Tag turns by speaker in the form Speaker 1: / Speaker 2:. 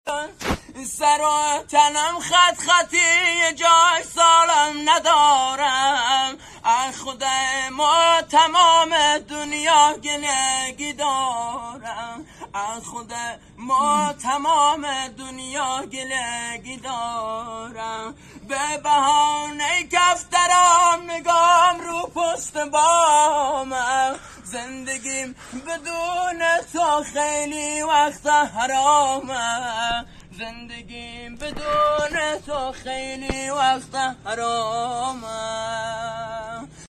Speaker 1: سر و تنم خط خطی جای سالم ندارم، از خودم و تمام دنیا گلگی دارم، از خودم و تمام دنیا گلگی دارم. به بهانه کفترام نگام رو پشت بامم، زندگیم بدون تو خیلی وقت حرامه، زندگیم بدون تو خیلی وقت حرامه.